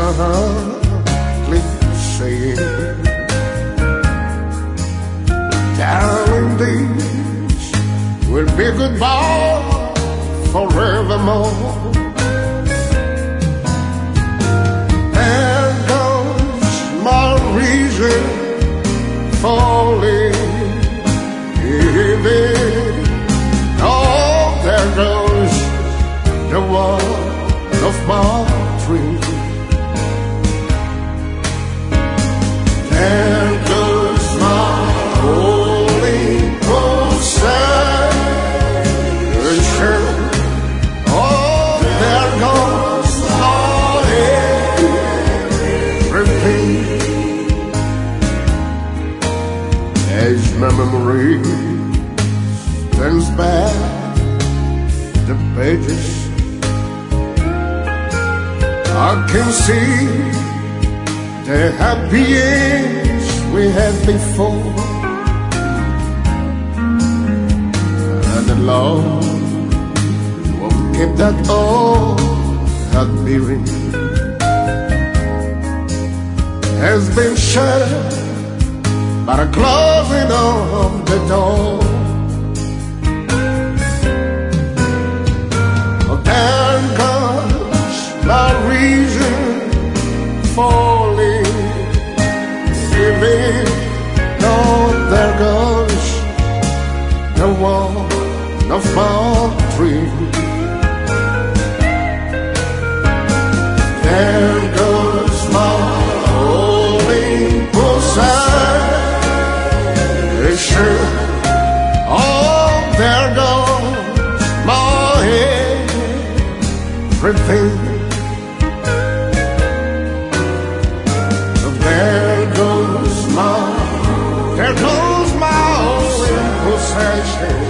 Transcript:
cliche. Darling, this will be goodbye forevermore. There goes my reason for living. Oh, there goes the one of my dream. There goes my only possession. Oh, there goes my everything. As my memory turns back the pages, I can see the happy years we had before, and the love will keep that old heart beating has been shattered by the closing of the door. Oh, there goes my reason for living. No, there goes the one of my dream. There goes my only possession. Oh, there goes my everything. There goes my only possession.